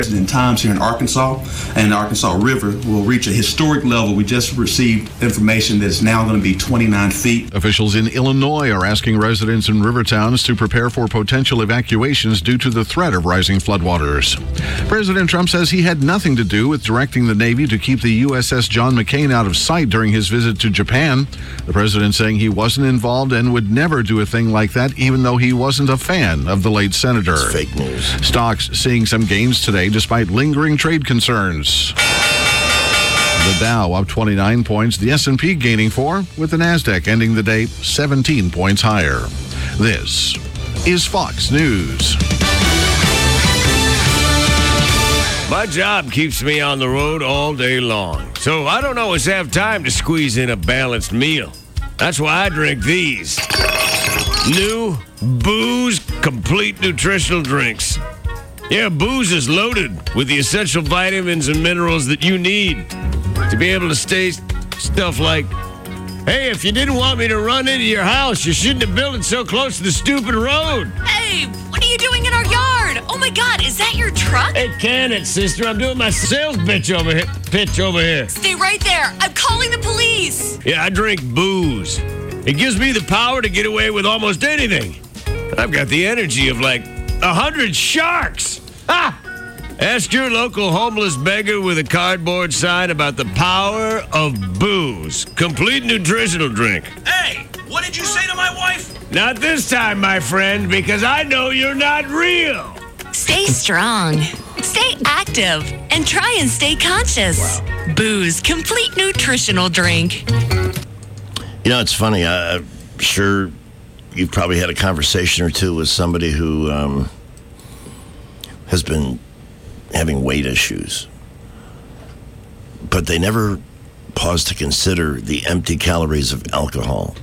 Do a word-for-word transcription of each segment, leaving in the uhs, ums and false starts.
in times here in Arkansas, and the Arkansas River will reach a historic level. We just received information that it's now going to be twenty-nine feet. Officials in Illinois are asking residents in river towns to prepare for potential evacuations due to the threat of rising floodwaters. President Trump says he had nothing to do with directing the Navy to keep the U S S John McCain out of sight during his visit to Japan. The president saying he wasn't involved and would never do a thing like that, even though he wasn't a fan of the late senator. It's fake news. Stocks seeing some gains today despite lingering trade concerns. The Dow up twenty-nine points, the S and P gaining four, with the Nasdaq ending the day seventeen points higher. This is Fox News. My job keeps me on the road all day long, so I don't always have time to squeeze in a balanced meal. That's why I drink these new Booze Complete Nutritional Drinks. Yeah, Booze is loaded with the essential vitamins and minerals that you need to be able to stay stuff like, hey, if you didn't want me to run into your house, you shouldn't have built it so close to the stupid road. Hey, what are you doing in our yard? Oh my God, is that your truck? Hey, can it, sister? I'm doing my sales pitch over here. Pitch over here. Stay right there. I'm calling the police. Yeah, I drink booze. It gives me the power to get away with almost anything. I've got the energy of like a hundred sharks. Ha! Ask your local homeless beggar with a cardboard sign about the power of Booze Complete Nutritional Drink. Hey, what did you say to my wife? Not this time, my friend, because I know you're not real. Stay strong, stay active, and try and stay conscious. Wow. Booze Complete Nutritional Drink. You know, it's funny. I, I'm sure you've probably had a conversation or two with somebody who um, has been having weight issues, but they never pause to consider the empty calories of alcohol.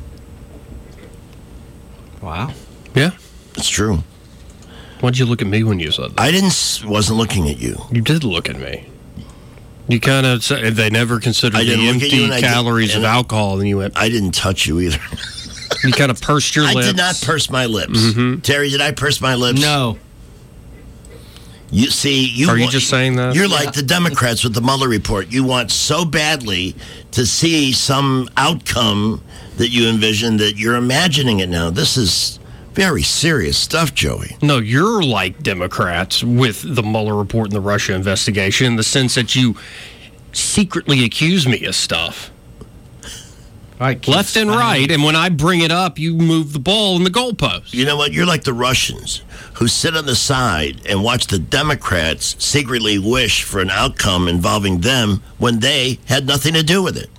Wow. Yeah. It's true. Why'd you look at me when you said that? I didn't, wasn't looking at you. You did look at me. You kind of said they never considered I the empty calories of alcohol, and you went. I didn't touch you either. You kind of pursed your I lips. I did not purse my lips. Mm-hmm. Terry, did I purse my lips? No. You see, you are you want, just saying that? You're like the Democrats with the Mueller report. You want so badly to see some outcome that you envision that you're imagining it now. This is very serious stuff, Joey. No, you're like Democrats with the Mueller report and the Russia investigation in the sense that you secretly accuse me of stuff. Right, left and right, and when I bring it up, you move the ball in the goalpost. You know what? You're like the Russians who sit on the side and watch the Democrats secretly wish for an outcome involving them when they had nothing to do with it.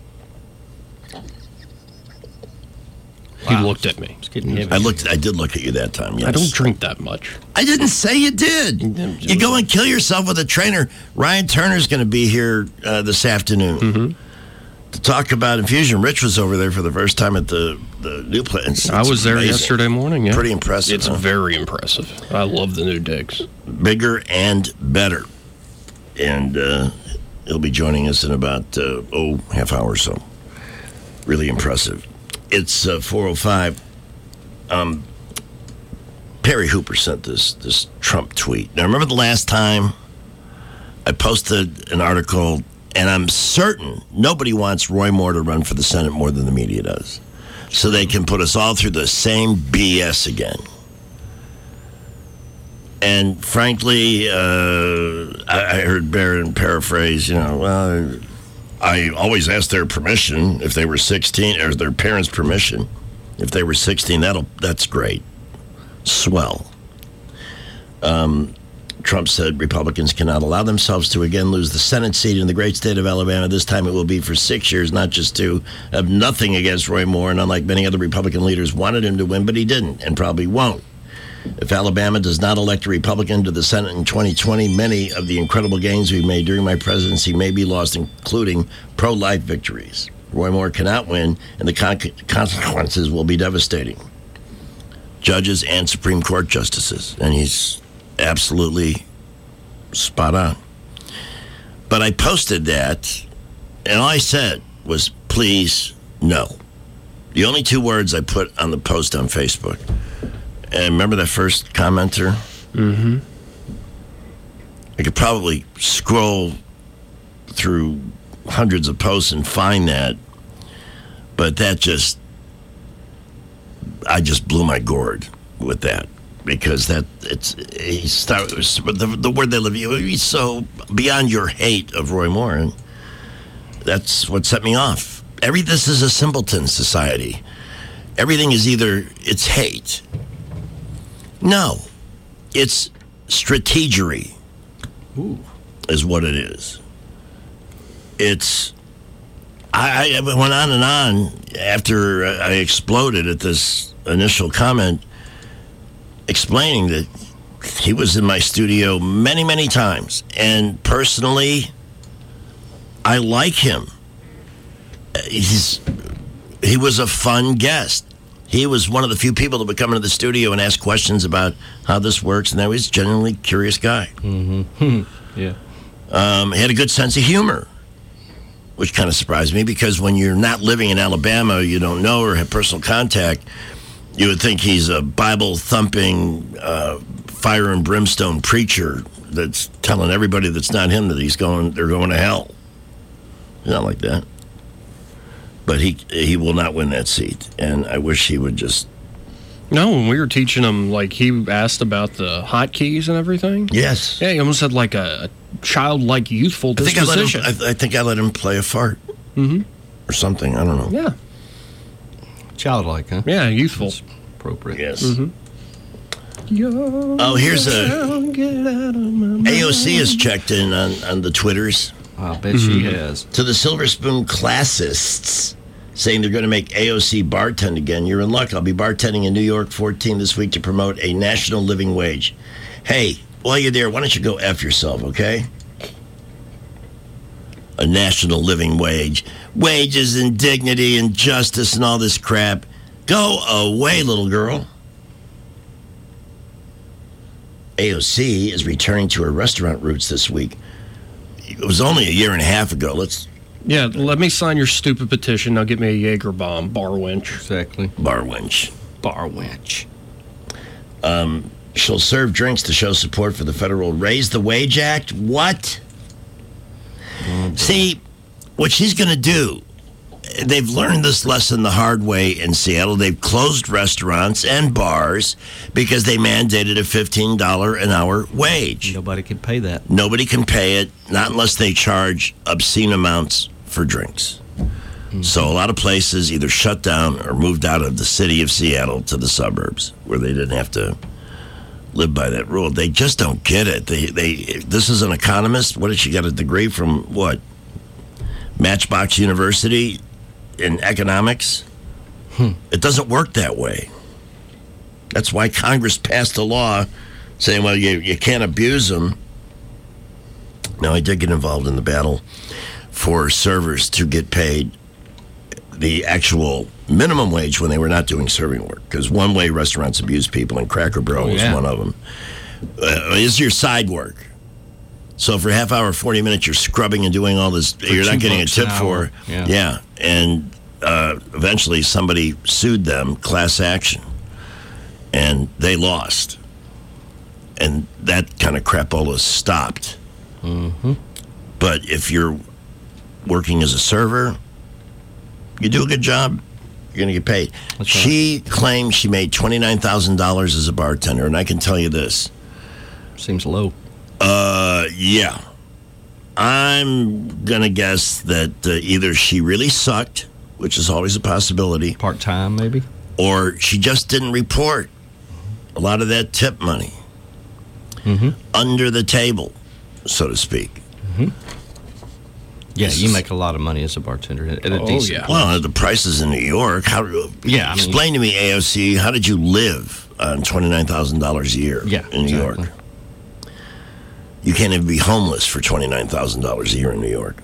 Wow. He looked at me. I looked. I did look at you that time, yes. I don't drink that much. I didn't say you did. You go and kill yourself with a trainer. Ryan Turner's going to be here uh, this afternoon. Mm-hmm. To talk about infusion. Rich was over there for the first time at the, the new place. I was there amazing. yesterday morning, yeah. Pretty impressive. It's huh? very impressive. I love the new digs. Bigger and better. And uh, he'll be joining us in about, uh, oh, half hour or so. Really impressive. It's uh, four oh five. Um, Perry Hooper sent this, this Trump tweet. Now, remember the last time I posted an article. And I'm certain nobody wants Roy Moore to run for the Senate more than the media does. So they can put us all through the same B S again. And frankly, uh, I, I heard Barron paraphrase, you know, well, I always ask their permission if they were sixteen, or their parents' permission. If they were sixteen, that'll that's great. Swell. Um... Trump said Republicans cannot allow themselves to again lose the Senate seat in the great state of Alabama. This time it will be for six years, not just two. I have nothing against Roy Moore, and unlike many other Republican leaders, wanted him to win, but he didn't, and probably won't. If Alabama does not elect a Republican to the Senate in twenty twenty, many of the incredible gains we've made during my presidency may be lost, including pro-life victories. Roy Moore cannot win, and the con- consequences will be devastating. Judges and Supreme Court justices, and he's absolutely spot on. But I posted that, and all I said was, please, no. The only two words I put on the post on Facebook. And remember that first commenter? Mm-hmm. I could probably scroll through hundreds of posts and find that, but that just, I just blew my gourd with that because that it's he start the the word they live. He's so beyond your hate of Roy Moore, and that's what set me off. Every this is a simpleton society. Everything is either it's hate. No, it's strategery. Ooh. Is what it is. It's. I, I went on and on after I exploded at this initial comment, explaining that he was in my studio many, many times, and personally, I like him. He's he was a fun guest. He was one of the few people that would come into the studio and ask questions about how this works, and I was a genuinely curious guy. Mm-hmm. Yeah. Um, he had a good sense of humor, which kind of surprised me because when you're not living in Alabama, you don't know or have personal contact, you would think he's a Bible-thumping, uh, fire and brimstone preacher that's telling everybody that's not him that he's going, they're going to hell. He's not like that. But he he will not win that seat, and I wish he would just. No, when we were teaching him, like he asked about the hotkeys and everything. Yes. Yeah, he almost had like a, a childlike, youthful I think I, let disposition. him, I, I think I let him play a fart. Mm-hmm. Or something, I don't know. Yeah. Childlike, huh? Yeah, youthful. That's appropriate. Yes. Mm-hmm. Oh, here's a. A O C has checked in on, on the Twitters. I bet mm-hmm. she has. To the Silver Spoon classists, saying they're going to make A O C bartend again. You're in luck. I'll be bartending in New York fourteen this week to promote a national living wage. Hey, while you're there, why don't you go F yourself, okay? A national living wage. Wages and dignity and justice and all this crap. Go away, little girl. A O C is returning to her restaurant roots this week. It was only a year and a half ago. Let's. Yeah, let me sign your stupid petition. Now get me a Jaeger bomb, bar wench. Exactly. Bar wench. Bar wench. Um, she'll serve drinks to show support for the federal Raise the Wage Act. What? Oh, see, what she's going to do, they've learned this lesson the hard way in Seattle. They've closed restaurants and bars because they mandated a fifteen dollars an hour wage. Nobody can pay that. Nobody can pay it, not unless they charge obscene amounts for drinks. Mm-hmm. So a lot of places either shut down or moved out of the city of Seattle to the suburbs where they didn't have to live by that rule. They just don't get it. They, they. This is an economist. What did she get a degree from? What? Matchbox University in economics? Hmm. It doesn't work that way. That's why Congress passed a law saying, well, you, you can't abuse them. Now, I did get involved in the battle for servers to get paid the actual minimum wage when they were not doing serving work. Because one way restaurants abuse people, and Cracker Barrel oh, was yeah. one of them, uh, is your side work. So for half hour, forty minutes, you're scrubbing and doing all this. For you're not getting a tip for. Yeah. yeah. And uh, eventually somebody sued them, class action. And they lost. And that kind of crapola stopped. Mm-hmm. But if you're working as a server, you do a good job, you're going to get paid. That's she right. claims she made twenty-nine thousand dollars as a bartender, and I can tell you this. Seems low. Uh, yeah. I'm going to guess that uh, either she really sucked, which is always a possibility, Part-time, maybe? or she just didn't report a lot of that tip money Mm-hmm. under the table, so to speak. Mm-hmm. Yeah, This you is- make a lot of money as a bartender at a Oh, decent yeah. Well, the prices in New York. How? Yeah, I mean- explain to me, A O C. How did you live on twenty-nine thousand dollars a year Yeah, in New exactly. York? You can't even be homeless for twenty-nine thousand dollars a year in New York.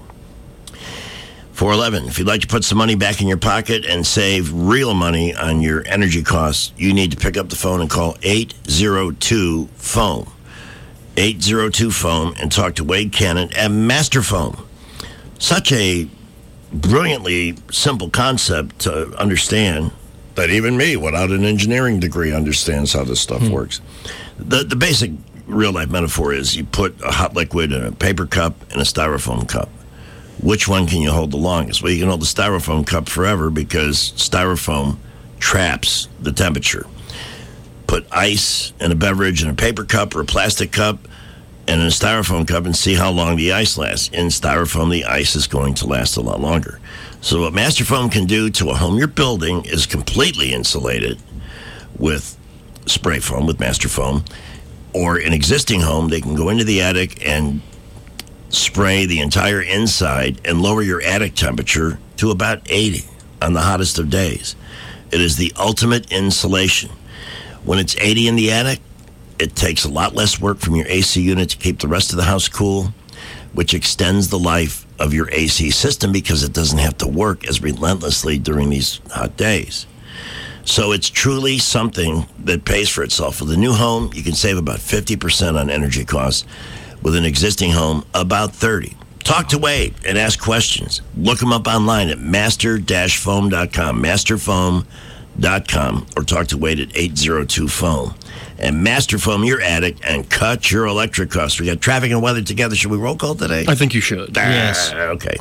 four eleven. If you'd like to put some money back in your pocket and save real money on your energy costs, you need to pick up the phone and call eight zero two phone. eight zero two phone and talk to Wade Cannon at Masterphone. Such a brilliantly simple concept to understand that even me, without an engineering degree, understands how this stuff works. The the basic real life metaphor is you put a hot liquid in a paper cup and a styrofoam cup. Which one can you hold the longest? Well, you can hold the styrofoam cup forever because styrofoam traps the temperature. Put ice in a beverage in a paper cup or a plastic cup and in a styrofoam cup and see how long the ice lasts. In styrofoam, the ice is going to last a lot longer. So what Masterfoam can do to a home you're building is completely insulated with spray foam, with Masterfoam. Or an existing home, they can go into the attic and spray the entire inside and lower your attic temperature to about eighty on the hottest of days. It is the ultimate insulation. When it's eighty in the attic, it takes a lot less work from your A C unit to keep the rest of the house cool, which extends the life of your A C system because it doesn't have to work as relentlessly during these hot days. So it's truly something that pays for itself. With a new home, you can save about fifty percent on energy costs. With an existing home, about thirty. Talk to Wade and ask questions. Look them up online at master dash foam dot com, master foam dot com, or talk to Wade at eight zero two foam. And Masterfoam your attic and cut your electric costs. We got traffic and weather together. Should we roll call today? I think you should. Ah, Yes. Okay.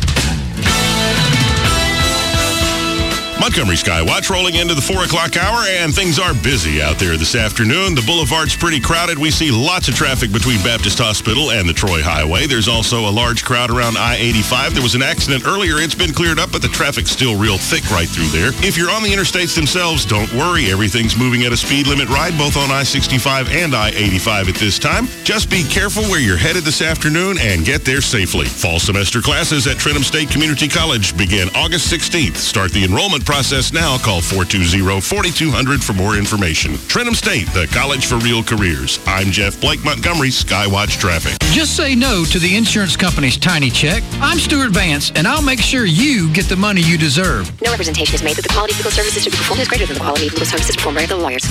Montgomery Skywatch rolling into the four o'clock hour, and things are busy out there this afternoon. The boulevard's pretty crowded. We see lots of traffic between Baptist Hospital and the Troy Highway. There's also a large crowd around I eighty-five. There was an accident earlier. It's been cleared up, but the traffic's still real thick right through there. If you're on the interstates themselves, don't worry. Everything's moving at a speed limit ride, both on I sixty-five and I eighty-five at this time. Just be careful where you're headed this afternoon and get there safely. Fall semester classes at Trenton State Community College begin August sixteenth. Start the enrollment process now. Call four two zero, four two zero zero for more information. Trenton State, the college for real careers. I'm Jeff Blake, Montgomery Skywatch Traffic. Just say no to the insurance company's tiny check. I'm Stuart Vance, and I'll make sure you get the money you deserve. No representation is made that the quality of legal services to be performed is greater than the quality of legal services performed by other lawyers.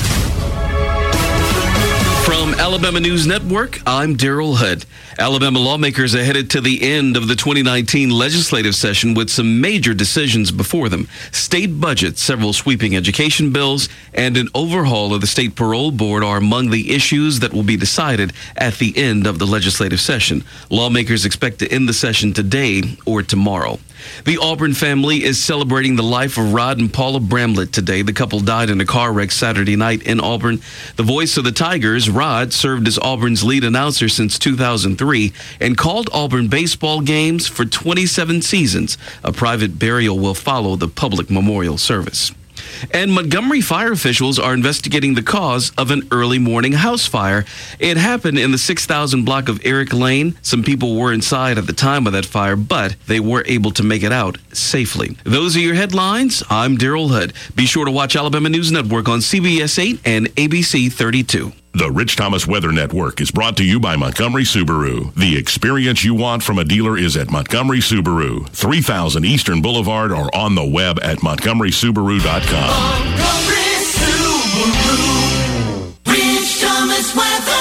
From Alabama News Network, I'm Daryl Hudd. Alabama lawmakers are headed to the end of the twenty nineteen legislative session with some major decisions before them. State budget, several sweeping education bills, and an overhaul of the state parole board are among the issues that will be decided at the end of the legislative session. Lawmakers expect to end the session today or tomorrow. The Auburn family is celebrating the life of Rod and Paula Bramlett today. The couple died in a car wreck Saturday night in Auburn. The voice of the Tigers, Rod, served as Auburn's lead announcer since two thousand three and called Auburn baseball games for twenty-seven seasons. A private burial will follow the public memorial service. And Montgomery fire officials are investigating the cause of an early morning house fire. It happened in the six thousand block of Eric Lane. Some people were inside at the time of that fire, but they were able to make it out safely. Those are your headlines. I'm Daryl Hudd. Be sure to watch Alabama News Network on C B S eight and A B C thirty-two. The Rich Thomas Weather Network is brought to you by Montgomery Subaru. The experience you want from a dealer is at Montgomery Subaru, three thousand Eastern Boulevard, or on the web at montgomery subaru dot com. Montgomery Subaru, Rich Thomas Weather.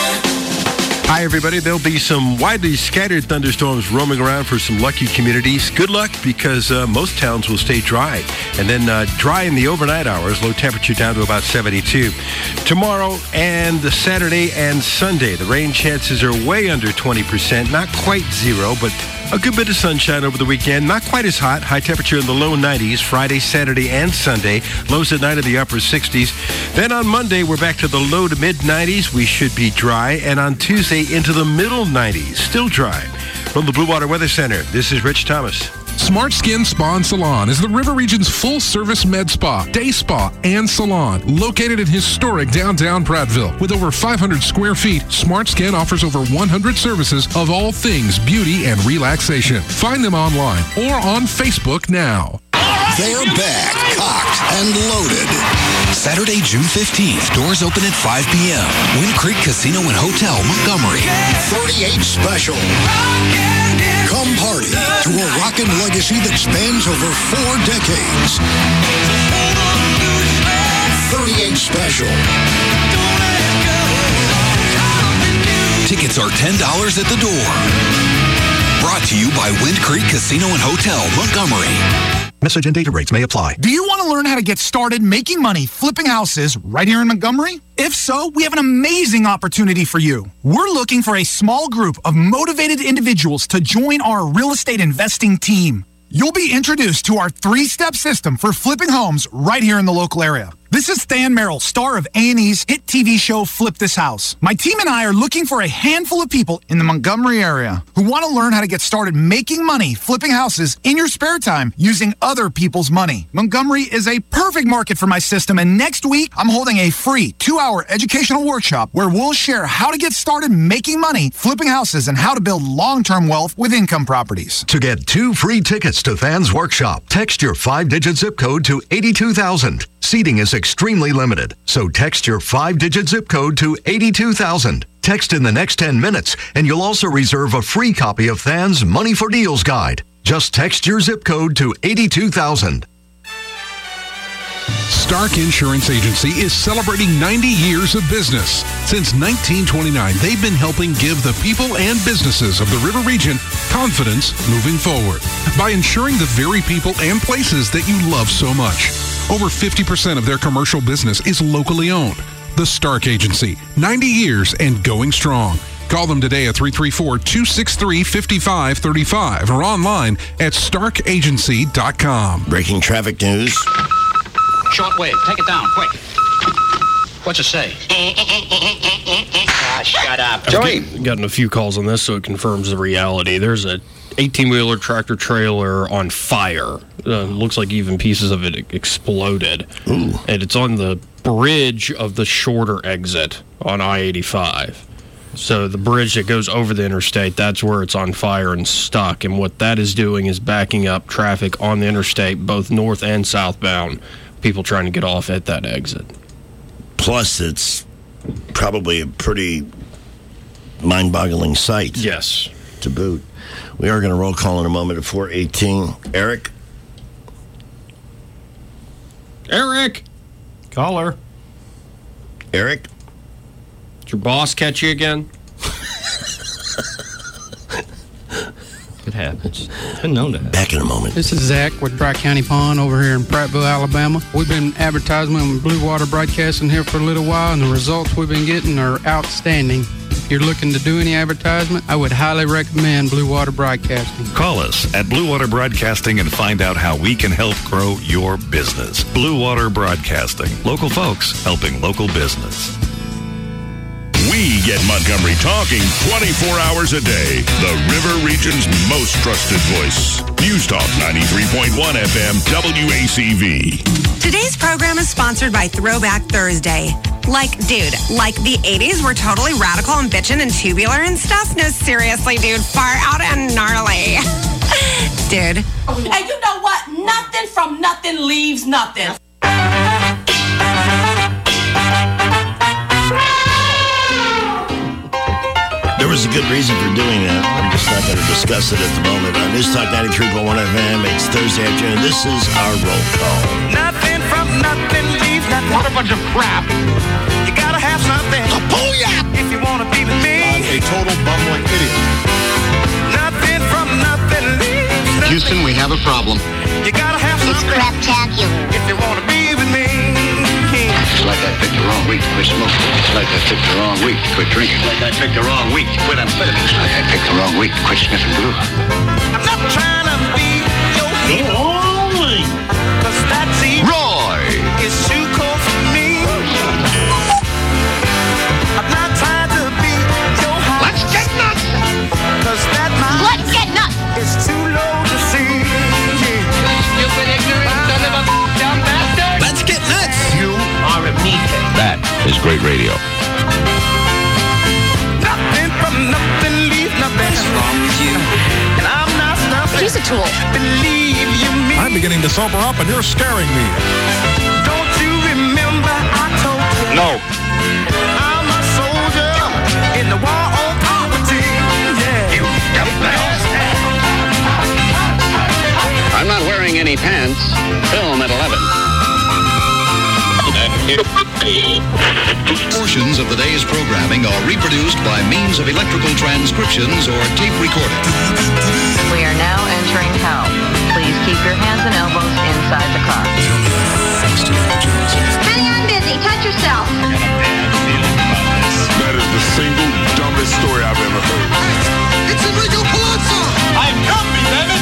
Hi, everybody. There'll be some widely scattered thunderstorms roaming around for some lucky communities. Good luck, because uh, most towns will stay dry. And then uh, dry in the overnight hours, low temperature down to about seventy-two. Tomorrow and Saturday and Sunday, the rain chances are way under twenty percent. Not quite zero, but a good bit of sunshine over the weekend. Not quite as hot. High temperature in the low nineties Friday, Saturday, and Sunday. Lows at night in the upper sixties. Then on Monday, we're back to the low to mid nineties. We should be dry. And on Tuesday, into the middle nineties. Still dry. From the Blue Water Weather Center, this is Rich Thomas. Smart Skin Spa and Salon is the River Region's full-service med spa, day spa, and salon. Located in historic downtown Prattville. With over five hundred square feet, Smart Skin offers over one hundred services of all things beauty and relaxation. Find them online or on Facebook now. They're back, cocked and loaded. Saturday, June fifteenth. Doors open at five p.m. Wind Creek Casino and Hotel, Montgomery. thirty-eight Special. Come party to a rockin' legacy that spans over four decades. thirty-eight Special. Tickets are ten dollars at the door. Brought to you by Wind Creek Casino and Hotel, Montgomery. Message and data rates may apply. Do you want to learn how to get started making money flipping houses right here in Montgomery? If so, we have an amazing opportunity for you. We're looking for a small group of motivated individuals to join our real estate investing team. You'll be introduced to our three-step system for flipping homes right here in the local area. This is Stan Merrill, star of A and E's hit T V show Flip This House. My team and I are looking for a handful of people in the Montgomery area who want to learn how to get started making money flipping houses in your spare time using other people's money. Montgomery is a perfect market for my system, and next week I'm holding a free two-hour educational workshop where we'll share how to get started making money flipping houses and how to build long-term wealth with income properties. To get two free tickets to Than's workshop, text your five-digit zip code to eighty-two thousand. Seating is extremely limited, so text your five-digit zip code to eighty-two thousand. Text in the next ten minutes, and you'll also reserve a free copy of Than's Money for Deals Guide. Just text your zip code to eighty-two thousand. Stark Insurance Agency is celebrating ninety years of business. Since nineteen twenty-nine, they've been helping give the people and businesses of the River Region confidence moving forward by insuring the very people and places that you love so much. Over fifty percent of their commercial business is locally owned. The Stark Agency, ninety years and going strong. Call them today at three three four, two six three, five five three five or online at stark agency dot com. Breaking traffic news. Shortwave, take it down, quick. What's it say? Ah, shut up. Joey. I've get, gotten a few calls on this, so it confirms the reality. There's a eighteen-wheeler tractor trailer on fire. Uh, looks like even pieces of it exploded. Ooh. And it's on the bridge of the shorter exit on I eighty-five. So the bridge that goes over the interstate, that's where it's on fire and stuck. And what that is doing is backing up traffic on the interstate, both north and southbound. People trying to get off at that exit. Plus, it's probably a pretty mind-boggling sight. Yes. To boot. We are going to roll call in a moment at four eighteen. Eric? Eric! Caller. Eric? Did your boss catch you again? It happens. It's been known to happen. Back in a moment. This is Zach with Dry County Pond over here in Prattville, Alabama. We've been advertising on Blue Water Broadcasting here for a little while, and the results we've been getting are outstanding. If you're looking to do any advertisement, I would highly recommend Blue Water Broadcasting. Call us at Blue Water Broadcasting and find out how we can help grow your business. Blue Water Broadcasting. Local folks helping local business. We get Montgomery talking twenty-four hours a day. The River Region's most trusted voice. News Talk ninety-three point one F M W A C V. Today's program is sponsored by Throwback Thursday. Like, dude, like the eighties were totally radical and bitchin' and tubular and stuff? No, seriously, dude, far out and gnarly. Dude. And you know what? Nothing from nothing leaves nothing. There was a good reason for doing that. I'm just not going to discuss it at the moment. On News Talk ninety-three point one F M, it's Thursday afternoon. This is our roll call. Nothing from nothing leaves nothing. What a bunch of crap. You gotta have something. A booyah! If you want to be with me. I'm a total bumbling idiot. Nothing from nothing leaves nothing. Houston, we have a problem. You gotta have something. It's craptacular. If you want to be with me. It's like I picked the wrong week to quit smoking. It's like I picked the wrong week to quit drinking. It's like I picked the wrong week to quit amphetamines. It's like I picked the wrong week to quit sniffing glue. I'm not trying to be your hero. Cause that's easy. Roy! It's too cold for me. I'm not trying to be your high. Let's get nuts! Cause that my Let's get nuts! It's too low to see. Stupid, ignorant, son of a dumb bastard! Let's get nuts! You are a meathead. That is great radio. Nothing from nothing leaves nothing. What's wrong with you? And I'm not stuffing. He's a tool. Believe you me. I'm beginning to sober up and you're scaring me. Don't you remember I told you? No. I'm a soldier in the war on poverty. Yeah. You I'm not wearing any pants. Film at eleven. Portions of the day's programming are reproduced by means of electrical transcriptions or tape recording. We are now entering hell. Please keep keep your hands and elbows inside the car. Honey, I'm busy. Touch yourself. That is the single dumbest story I've ever heard. It's Enrico Palazzo. I'm comfy, baby.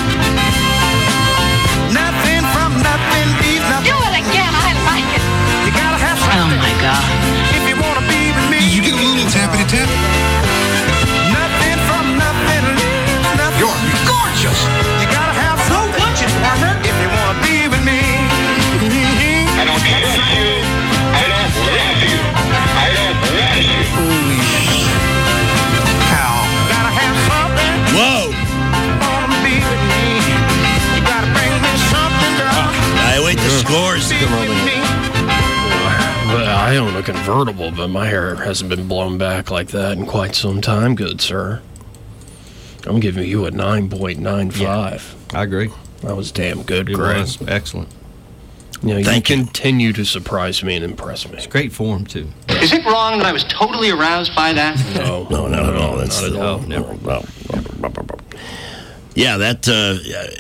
Nothing from nothing leaves nothing. Do it again. I like it. You gotta have something. Oh my God. If you wanna be with me. Did you get a little tappity tap? Nothing from nothing leaves nothing. You're gorgeous. You gotta have something. Don't touch it, partner. If you wanna be with me. I don't care you. I don't love you. I don't want you. Holy cow. Gotta have something. Whoa. Wanna be with me. You gotta bring me something, girl. I wait the scores to come over here. But I own a convertible, but my hair hasn't been blown back like that in quite some time, good sir. I'm giving you a nine point nine five. I agree. That was damn good, It Greg. was excellent. You know, Thank you you. continue to surprise me and impress me. It's great form, too. Is it wrong that I was totally aroused by that? No, No, not at all. That's not at all. Never. No. Yeah, that. Uh,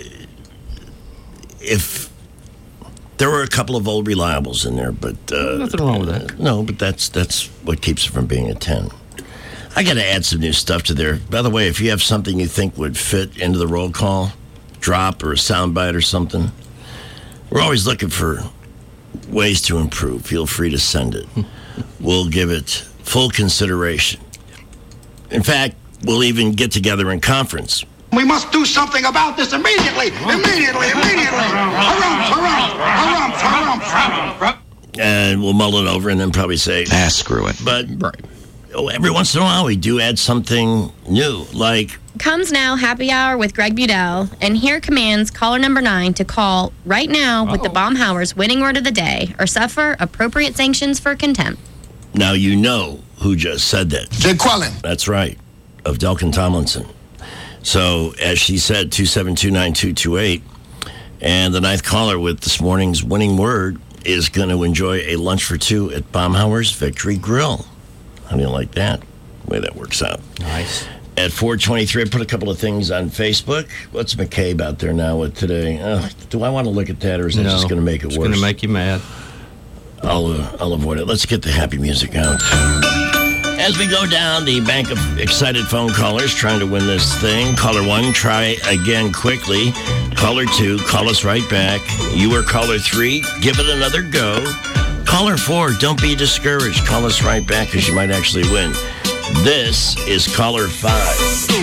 if there were a couple of old reliables in there, but uh, Nothing wrong with that. No, but that's that's what keeps it from being a ten. I got to add some new stuff to there. By the way, if you have something you think would fit into the roll call, drop or a soundbite or something, we're always looking for ways to improve. Feel free to send it. We'll give it full consideration. In fact, we'll even get together in conference. We must do something about this immediately. Immediately, immediately. Harumph, harumph, harumph, harumph, harumph. And we'll mull it over and then probably say, Ah, screw it. but Right. oh, every once in a while we do add something new, like Comes now happy hour with Greg Budell, and here commands caller number nine to call right now with the Baumhauer's winning word of the day or suffer appropriate sanctions for contempt. now you know who just said that. Jay Quellen. That's right, of Delkin Tomlinson. So, as she said, two seven two nine two two eight, and the ninth caller with this morning's winning word is going to enjoy a lunch for two at Baumhauer's Victory Grill. How do you like that? The way that works out. Nice. At four twenty-three, I put a couple of things on Facebook. What's McCabe out there now with today? Uh, do I want to look at that, or is it No, just going to make it It's worse? going to make you mad. I'll, uh, I'll avoid it. Let's get the happy music out. As we go down the bank of excited phone callers trying to win this thing, caller one, try again quickly. Caller two, call us right back. You are caller three, give it another go. Caller four, don't be discouraged. Call us right back because you might actually win. This is caller five.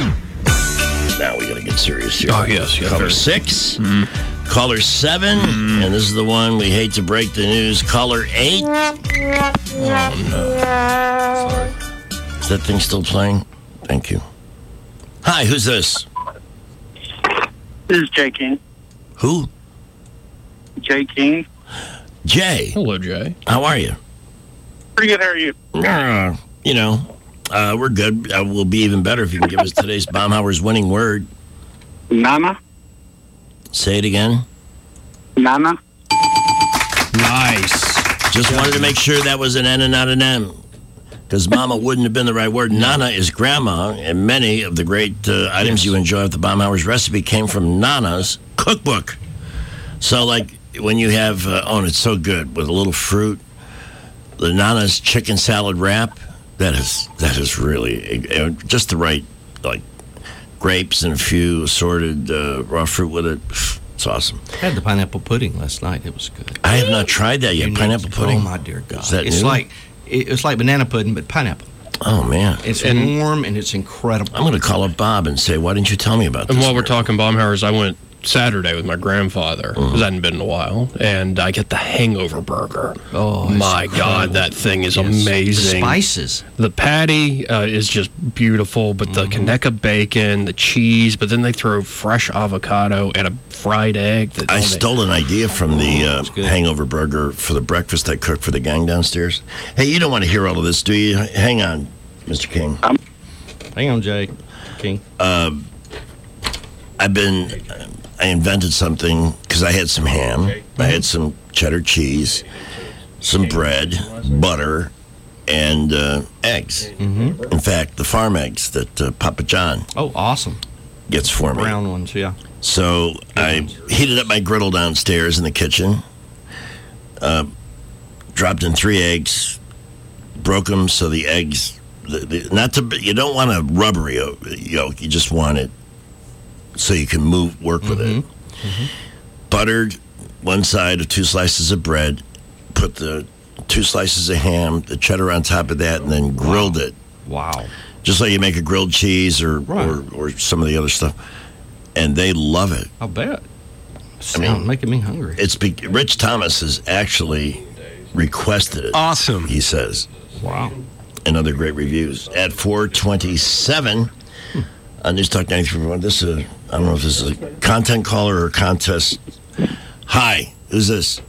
Now we got to get serious here. Oh, yes, yes, Caller sir. six. Caller seven, and this is the one we hate to break the news. Caller eight. Oh, no. Sorry. Is that thing still playing? Thank you. Hi, who's this? This is Jay King. Who? Jay King. Jay. Hello, Jay. How are you? Pretty good. How are you? Uh, you know, uh, we're good. Uh, we'll be even better if you can give us today's Baumhauer's winning word. Nana. Say it again. Nana. Nice. Just wanted to make sure that was an N and not an M. Because Mama wouldn't have been the right word. Nana is grandma, and many of the great uh, items you enjoy at the Baumhauer's recipe came from Nana's cookbook. So, like, when you have, uh, oh, and it's so good, with a little fruit, the Nana's chicken salad wrap, that is, that is really uh, just the right, like, grapes and a few assorted uh, raw fruit with it. It's awesome. I had the pineapple pudding last night. It was good. I have not tried that yet. You need Pineapple to- pudding? Oh, my dear God. Is that it's new? like it's like banana pudding, but pineapple. Oh, man. It's And- warm and it's incredible. I'm going to call up Bob and say, why didn't you tell me about this? And while we're talking Baumhauer's, I went Saturday with my grandfather, because Mm-hmm. I hadn't been in a while, and I get the hangover burger. Oh, it's my God, incredible. that thing is Yes. amazing. The spices. The patty uh, is just beautiful, but the Mm-hmm. Conecuh bacon, the cheese, but then they throw fresh avocado and a fried egg. That, I oh, they- stole an idea from the uh, good. hangover burger for the breakfast I cooked for the gang downstairs. Hey, you don't want to hear all of this, do you? Hang on, Mister King. Hang on, Jay King. Um, I've been, I invented something because I had some ham, I had some cheddar cheese, some bread, butter, and uh, eggs. Mm-hmm. In fact, the farm eggs that uh, Papa John Oh, awesome. gets for me. Brown ones, yeah. So I heated up my griddle downstairs in the kitchen, uh, dropped in three eggs, broke them so the eggs, the, the, not to, you don't want a rubbery yolk, you just want it so you can move, work with Mm-hmm. it. Mm-hmm. Buttered one side of two slices of bread, put the two slices of ham, the cheddar on top of that, and then grilled wow. it. Wow. Just like you make a grilled cheese or, right. or, or some of the other stuff. And they love it. I'll bet. I mean, making me hungry. It's be- Rich Thomas has actually requested it. Awesome. He says. Wow. And other great reviews. At four twenty-seven hmm. on News Talk ninety-three point one. This is a, I don't know if this is a content caller or a contest. Hi, who's this?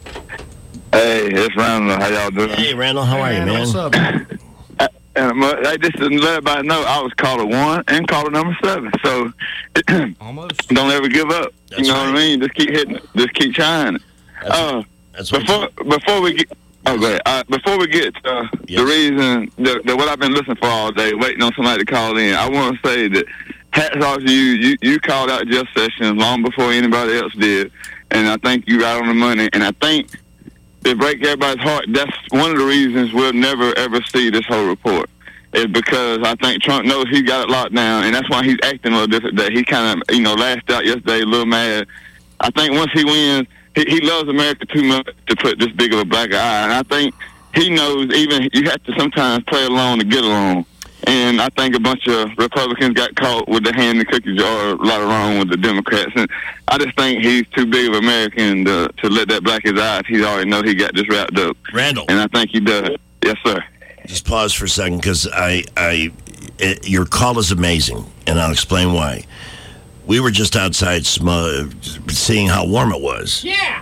Hey, it's Randall. How y'all doing? Hey, Randall, how are you, man? What's up? And I just to let everybody know I was caller one and caller number seven. So almost don't ever give up. That's you know right. what I mean? Just keep hitting it. Just keep trying. That's, uh, that's what before before we get oh, go ahead. Uh, before we get uh, yes. the reason the, the what I've been listening for all day, waiting on somebody to call in. I want to say that hats off to you. You you called out Jeff Sessions long before anybody else did, and I think you right on the money. And I think it break everybody's heart. That's one of the reasons we'll never ever see this whole report. Is because I think Trump knows he got it locked down, and that's why he's acting a little different. That he kind of, you know, lashed out yesterday, a little mad. I think once he wins, he, he loves America too much to put this big of a black eye. And I think he knows even you have to sometimes play along to get along. And I think a bunch of Republicans got caught with the hand in the cookie jar, a lot of wrong with the Democrats. And I just think he's too big of an American to, to let that black his eye if he already know he got this wrapped up. Randall. And I think he does. Yes, sir. Just pause for a second because I, I, it, your call is amazing, and I'll explain why. We were just outside sm- seeing how warm it was. Yeah.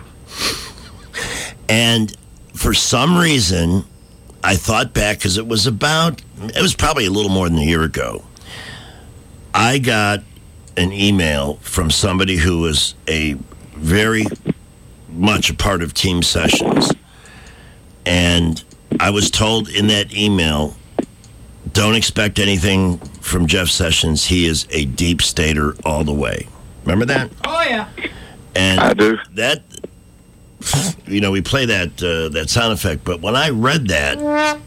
And for some reason, I thought back because it was about, it was probably a little more than a year ago. I got an email from somebody who was a very much a part of Team Sessions. And I was told in that email, don't expect anything from Jeff Sessions. He is a deep stater all the way. Remember that? Oh, yeah. And I do. That, you know, we play that uh, that sound effect, but when I read that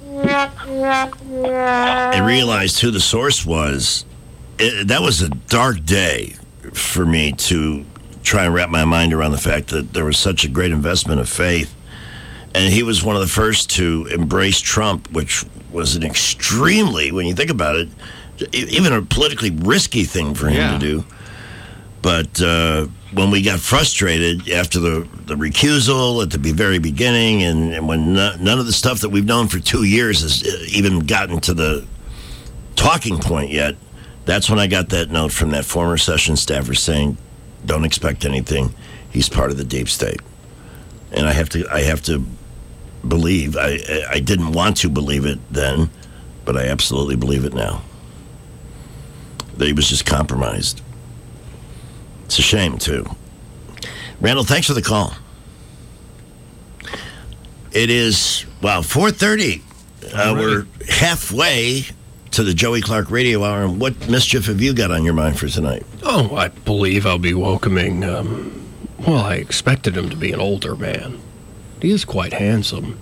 and realized who the source was, it, that was a dark day for me to try and wrap my mind around the fact that there was such a great investment of faith. And he was one of the first to embrace Trump, which was an extremely, when you think about it, even a politically risky thing for him yeah. to do. But uh, when we got frustrated after the, the recusal at the very beginning, and, and when no, none of the stuff that we've known for two years has even gotten to the talking point yet, that's when I got that note from that former Sessions staffer saying, don't expect anything. He's part of the deep state. And I have to, I have to believe, I, I didn't want to believe it then, but I absolutely believe it now. That he was just compromised. It's a shame, too. Randall, thanks for the call. It is, wow, four thirty. Uh, we're halfway to the Joey Clark Radio Hour. And what mischief have you got on your mind for tonight? Oh, I believe I'll be welcoming, um, well, I expected him to be an older man. He is quite handsome.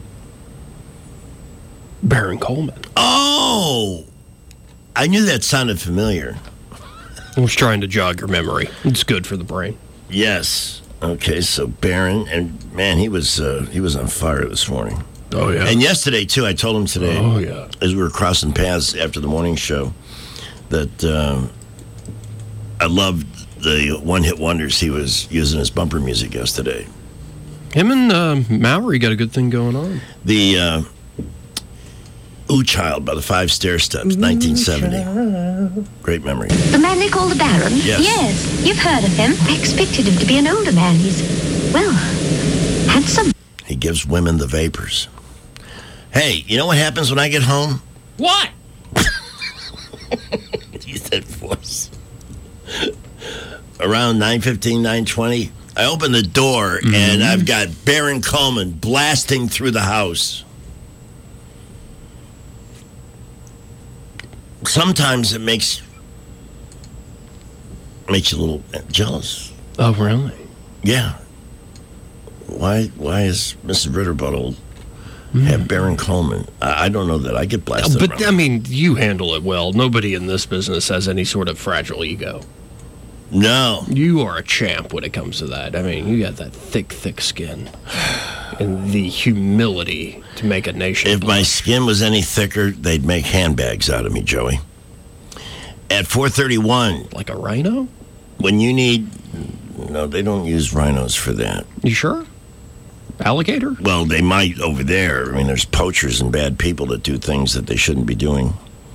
Baron Coleman. Oh! I knew that sounded familiar. I was trying to jog your memory. It's good for the brain. Yes. Okay, so Baron, and man, he was uh, he was on fire this morning. Oh, yeah. And yesterday, too, I told him today, oh, yeah. as we were crossing paths after the morning show, that uh, I loved the one-hit wonders he was using as bumper music yesterday. Him and uh, Mowry got a good thing going on. The uh, Ooh Child by the Five Stair Steps, nineteen seventy. Great memory. The man they call the Baron? Yes. Yes, you've heard of him. I expected him to be an older man. He's, well, handsome. He gives women the vapors. Hey, you know what happens when I get home? What? Use that voice. Around nine fifteen, nine twenty, I open the door, mm-hmm. and I've got Baron Coleman blasting through the house. Sometimes it makes Makes you a little jealous. Oh, really? Yeah. Why Why is Missus Ritterbuttle have Baron Coleman? I, I don't know that I get blasted But, around. I mean, you handle it well. Nobody in this business has any sort of fragile ego. No. You are a champ when it comes to that. I mean, you got that thick, thick skin. And the humility to make a nation. If my skin was any thicker, they'd make handbags out of me, Joey. At four thirty-one. Like a rhino? When you need... No, they don't use rhinos for that. You sure? Alligator? Well, they might over there. I mean, there's poachers and bad people that do things that they shouldn't be doing.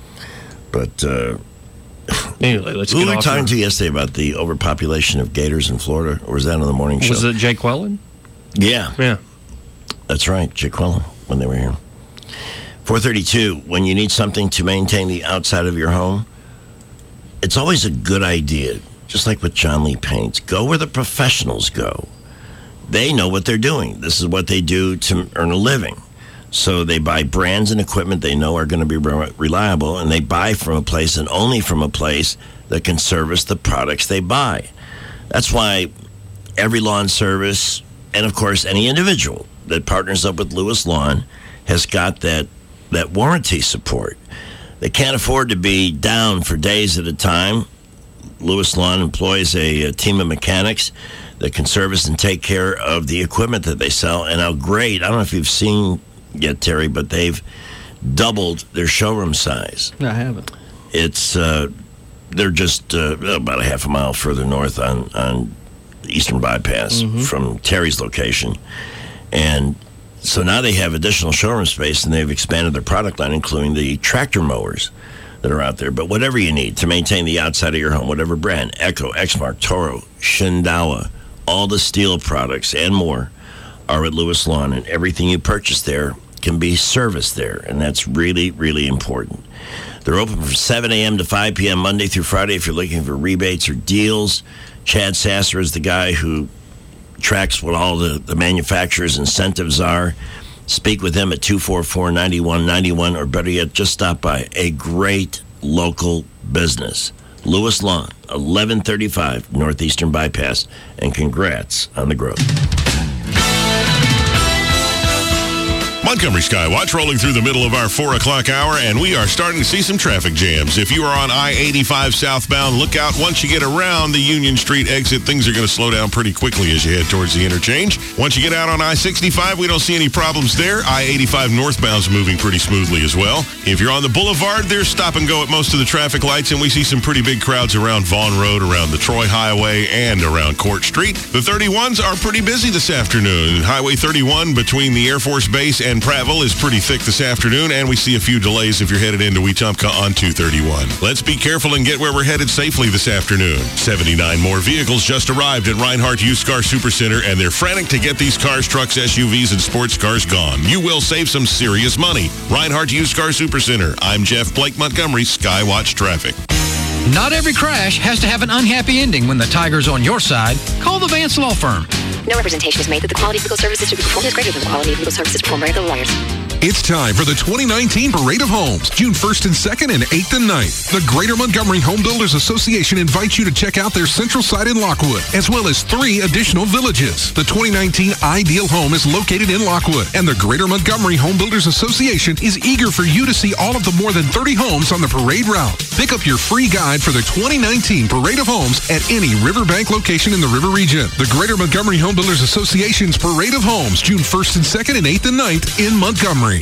But, uh... Anyway, let's Who get were we off talking here. to yesterday about the overpopulation of gators in Florida? Or was that on the morning show? Was it Jake Quellen? Yeah. Yeah. That's right, Jake Quellen, when they were here. four thirty-two, when you need something to maintain the outside of your home, it's always a good idea, just like with John Lee Paints, go where the professionals go. They know what they're doing. This is what they do to earn a living. So they buy brands and equipment they know are going to be re- reliable, and they buy from a place and only from a place that can service the products they buy. That's why every lawn service, and of course any individual that partners up with Lewis Lawn, has got that, that warranty support. They can't afford to be down for days at a time. Lewis Lawn employs a, a team of mechanics that can service and take care of the equipment that they sell. And how great, I don't know if you've seen yet, Terry, but they've doubled their showroom size. I haven't. It's, uh, they're just uh, about a half a mile further north on, on Eastern Bypass Mhm. from Terry's location. And so now they have additional showroom space, and they've expanded their product line, including the tractor mowers that are out there. But whatever you need to maintain the outside of your home, whatever brand, Echo, Exmark, Toro, Shindawa, all the steel products and more are at Lewis Lawn, and everything you purchase there can be serviced there, and that's really, really important. They're open from seven a.m. to five p.m. Monday through Friday if you're looking for rebates or deals. Chad Sasser is the guy who tracks what all the, the manufacturers' incentives are. Speak with him at two four four, nine one nine one, or better yet, just stop by. A great local business. Lewis Lawn, eleven thirty-five Northeastern Bypass, and congrats on the growth. Montgomery Skywatch rolling through the middle of our four o'clock hour, and we are starting to see some traffic jams. If you are on I eighty-five southbound, look out. Once you get around the Union Street exit, things are going to slow down pretty quickly as you head towards the interchange. Once you get out on I sixty-five, we don't see any problems there. I eighty-five northbound's moving pretty smoothly as well. If you're on the boulevard, there's stop and go at most of the traffic lights, and we see some pretty big crowds around Vaughn Road, around the Troy Highway, and around Court Street. The thirty-ones are pretty busy this afternoon. Highway thirty-one between the Air Force Base and Prattville is pretty thick this afternoon, and we see a few delays if you're headed into Wetumpka on two thirty-one. Let's be careful and get where we're headed safely this afternoon. seventy-nine more vehicles just arrived at Reinhardt Used Car Supercenter, and they're frantic to get these cars, trucks, S U Vs, and sports cars gone. You will save some serious money. Reinhardt Used Car Supercenter. I'm Jeff Blake Montgomery, Skywatch Traffic. Not every crash has to have an unhappy ending when the tiger's on your side. Call the Vance Law Firm. No representation is made that the quality of legal services to be performed is greater than the quality of legal services performed by other lawyers. It's time for the twenty nineteen Parade of Homes, June first and second and eighth and ninth. The Greater Montgomery Home Builders Association invites you to check out their central site in Lockwood, as well as three additional villages. The twenty nineteen Ideal Home is located in Lockwood, and the Greater Montgomery Home Builders Association is eager for you to see all of the more than thirty homes on the parade route. Pick up your free guide for the twenty nineteen Parade of Homes at any Riverbank location in the River Region. The Greater Montgomery Home Builders Association's Parade of Homes, June first and second and eighth and ninth in Montgomery.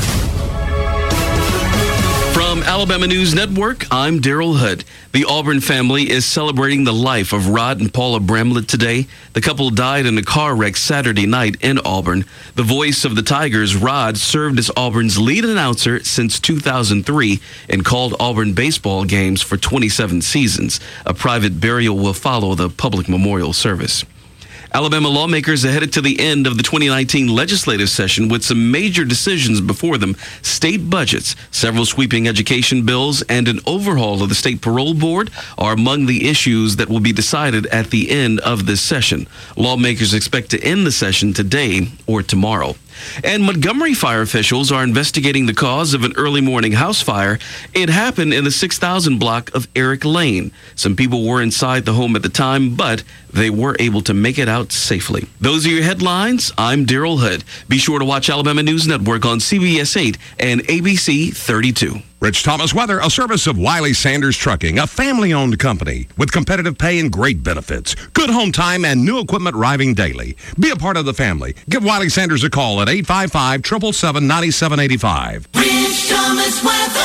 From Alabama News Network, I'm Daryl Hood. The Auburn family is celebrating the life of Rod and Paula Bramlett today. The couple died in a car wreck Saturday night in Auburn. The voice of the Tigers, Rod, served as Auburn's lead announcer since two thousand three and called Auburn baseball games for twenty-seven seasons. A private burial will follow the public memorial service. Alabama lawmakers are headed to the end of the twenty nineteen legislative session with some major decisions before them. State budgets, several sweeping education bills, and an overhaul of the state parole board are among the issues that will be decided at the end of this session. Lawmakers expect to end the session today or tomorrow. And Montgomery fire officials are investigating the cause of an early morning house fire. It happened in the six thousand block of Eric Lane. Some people were inside the home at the time, but they were able to make it out safely. Those are your headlines. I'm Daryl Hood. Be sure to watch Alabama News Network on C B S eight and A B C thirty-two. Rich Thomas Weather, a service of Wiley Sanders Trucking, a family-owned company with competitive pay and great benefits. Good home time and new equipment arriving daily. Be a part of the family. Give Wiley Sanders a call at eight five five, seven seven seven, nine seven eight five. Rich Thomas Weather.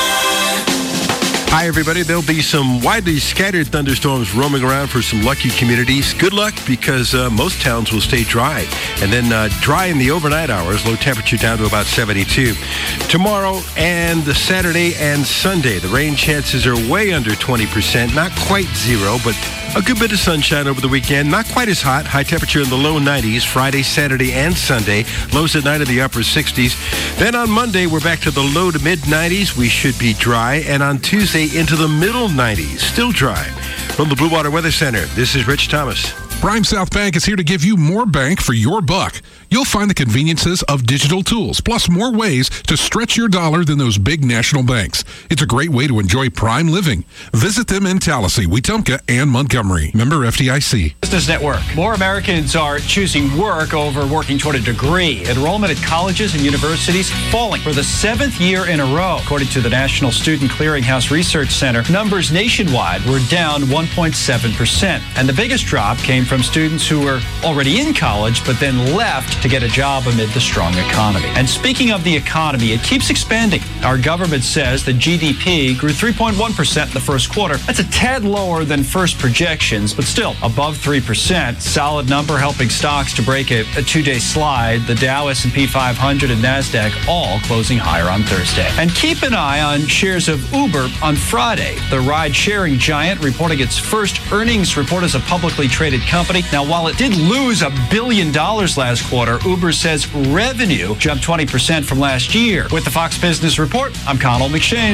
Hi, everybody. There'll be some widely scattered thunderstorms roaming around for some lucky communities. Good luck, because uh, most towns will stay dry. And then uh, dry in the overnight hours, low temperature down to about seventy-two. Tomorrow and Saturday and Sunday, the rain chances are way under twenty percent. Not quite zero, but a good bit of sunshine over the weekend. Not quite as hot. High temperature in the low nineties Friday, Saturday, and Sunday. Lows at night in the upper sixties. Then on Monday, we're back to the low to mid nineties. We should be dry. And on Tuesday, into the middle nineties. Still dry. From the Blue Water Weather Center, this is Rich Thomas. Prime South Bank is here to give you more bank for your buck. You'll find the conveniences of digital tools, plus more ways to stretch your dollar than those big national banks. It's a great way to enjoy prime living. Visit them in Tallahassee, Wetumpka, and Montgomery. Member F D I C. Business Network. More Americans are choosing work over working toward a degree. Enrollment at colleges and universities falling for the seventh year in a row. According to the National Student Clearinghouse Research Center, numbers nationwide were down one point seven percent. And the biggest drop came from students who were already in college but then left to get a job amid the strong economy. And speaking of the economy, it keeps expanding. Our government says the G D P grew three point one percent in the first quarter. That's a tad lower than first projections, but still above three percent. Solid number, helping stocks to break a, a two-day slide. The Dow, S and P five hundred, and NASDAQ all closing higher on Thursday. And keep an eye on shares of Uber on Friday. The ride-sharing giant reporting its first earnings report as a publicly traded company. Now, while it did lose a billion dollars last quarter, Uber says revenue jumped twenty percent from last year. With the Fox Business Report, I'm Connell McShane.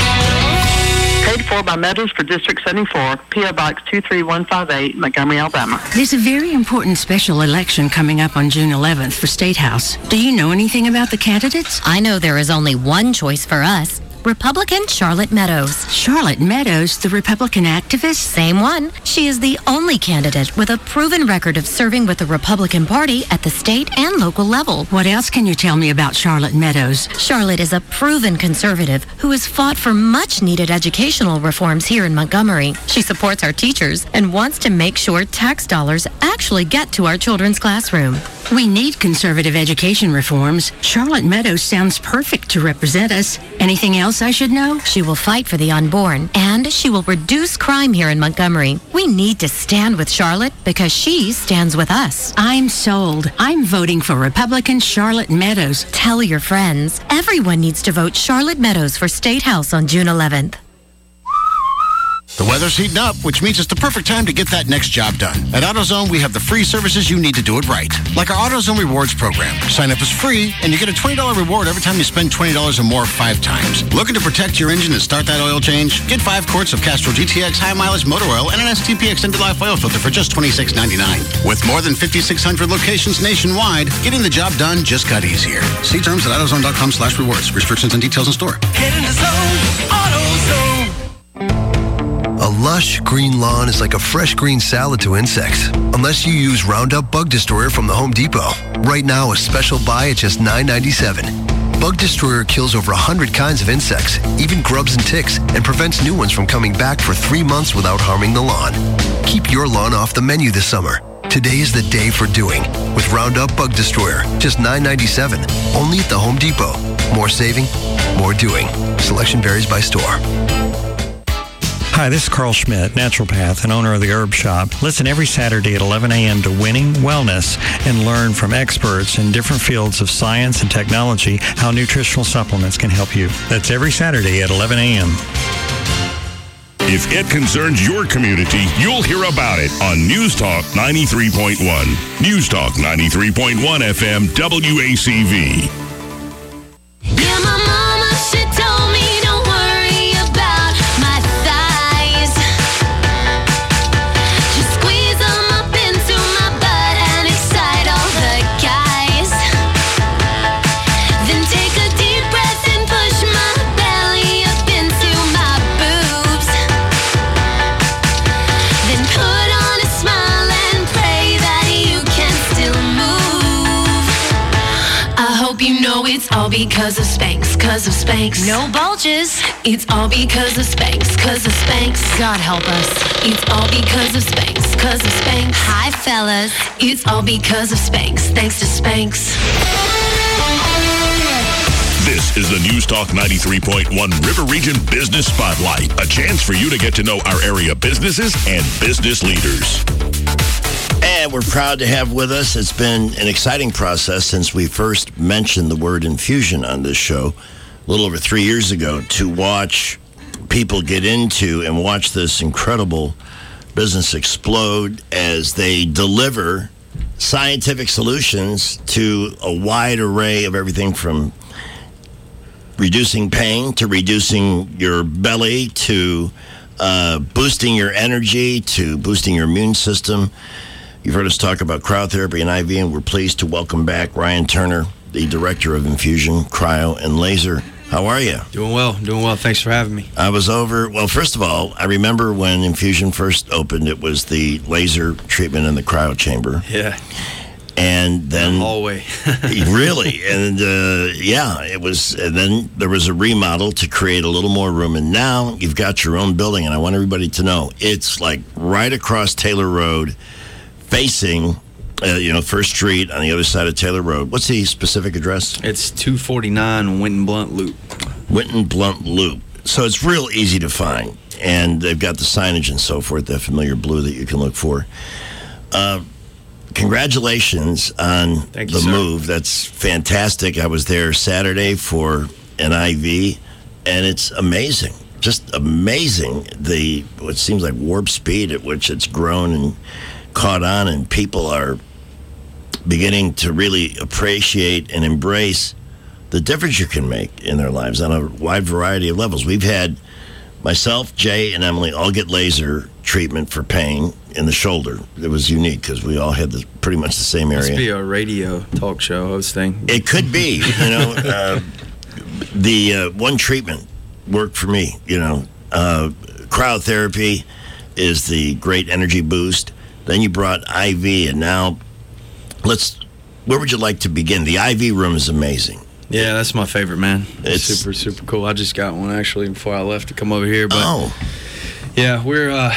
Paid for by Metals for District seventy-four, P O Box two three one five eight, Montgomery, Alabama. There's a very important special election coming up on June eleventh for State House. Do you know anything about the candidates? I know there is only one choice for us. Republican Charlotte Meadows. Charlotte Meadows, the Republican activist? Same one. She is the only candidate with a proven record of serving with the Republican Party at the state and local level. What else can you tell me about Charlotte Meadows? Charlotte is a proven conservative who has fought for much-needed educational reforms here in Montgomery. She supports our teachers and wants to make sure tax dollars actually get to our children's classroom. We need conservative education reforms. Charlotte Meadows sounds perfect to represent us. Anything else I should know? She will fight for the unborn, and she will reduce crime here in Montgomery. We need to stand with Charlotte because she stands with us. I'm sold. I'm voting for Republican Charlotte Meadows. Tell your friends. Everyone needs to vote Charlotte Meadows for State House on June eleventh. The weather's heating up, which means it's the perfect time to get that next job done. At AutoZone, we have the free services you need to do it right. Like our AutoZone Rewards program. Sign up is free, and you get a twenty dollars reward every time you spend twenty dollars or more five times. Looking to protect your engine and start that oil change? Get five quarts of Castrol G T X high mileage motor oil and an S T P extended life oil filter for just twenty-six ninety-nine. With more than fifty-six hundred locations nationwide, getting the job done just got easier. See terms at AutoZone.com slash rewards. Restrictions and details in store. Get in the zone, AutoZone. A lush green lawn is like a fresh green salad to insects, unless you use Roundup Bug Destroyer from the Home Depot. Right now, a special buy at just nine ninety-seven. Bug Destroyer kills over one hundred kinds of insects, even grubs and ticks, and prevents new ones from coming back for three months without harming the lawn. Keep your lawn off the menu this summer. Today is the day for doing, with Roundup Bug Destroyer, just nine ninety-seven, only at the Home Depot. More saving, more doing. Selection varies by store. Hi, this is Carl Schmidt, naturopath and owner of the Herb Shop. Listen every Saturday at eleven a.m. to Winning Wellness and learn from experts in different fields of science and technology how nutritional supplements can help you. That's every Saturday at eleven a.m. If it concerns your community, you'll hear about it on News Talk ninety-three point one. News Talk ninety-three point one F M W A C V. Yeah, my mama, she told me don't worry about my thighs. Just squeeze them up into my butt and excite all the guys. It's all because of Spanx, cause of Spanx. No bulges. It's all because of Spanx, cause of Spanx. God help us. It's all because of Spanx, cause of Spanx. Hi, fellas. It's all because of Spanx, thanks to Spanx. This is the News Talk ninety-three point one River Region Business Spotlight, a chance for you to get to know our area businesses and business leaders. And we're proud to have with us, it's been an exciting process since we first mentioned the word infusion on this show a little over three years ago, to watch people get into and watch this incredible business explode as they deliver scientific solutions to a wide array of everything from reducing pain to reducing your belly to uh, boosting your energy to boosting your immune system. You've heard us talk about cryotherapy and I V, and we're pleased to welcome back Ryan Turner, the Director of Infusion, Cryo, and Laser. How are you? Doing well, doing well. Thanks for having me. I was over, well, first of all, I remember when Infusion first opened, it was the laser treatment in the cryo chamber. Yeah. And then... The hallway. Really? And, uh, yeah, it was, and then there was a remodel to create a little more room, and now you've got your own building, and I want everybody to know, it's like right across Taylor Road, facing, uh, you know, First Street on the other side of Taylor Road. What's the specific address? It's two forty-nine Winton Blunt Loop. Winton Blunt Loop. So it's real easy to find. And they've got the signage and so forth, that familiar blue that you can look for. Uh, congratulations on Thank you, the sir. move. That's fantastic. I was there Saturday for an I V, and it's amazing. Just amazing, the what seems like warp speed at which it's grown and caught on, and people are beginning to really appreciate and embrace the difference you can make in their lives on a wide variety of levels. We've had myself, Jay, and Emily all get laser treatment for pain in the shoulder. It was unique because we all had the, pretty much the same area. Must be a radio talk show host thing. It could be, you know. uh, the uh, one treatment worked for me, you know. Uh, cryotherapy is the great energy boost. Then you brought I V, and now let's, where would you like to begin? The I V room is amazing. Yeah, that's my favorite, man. It's super, super cool. I just got one, actually, before I left to come over here. But oh. Yeah, we're uh,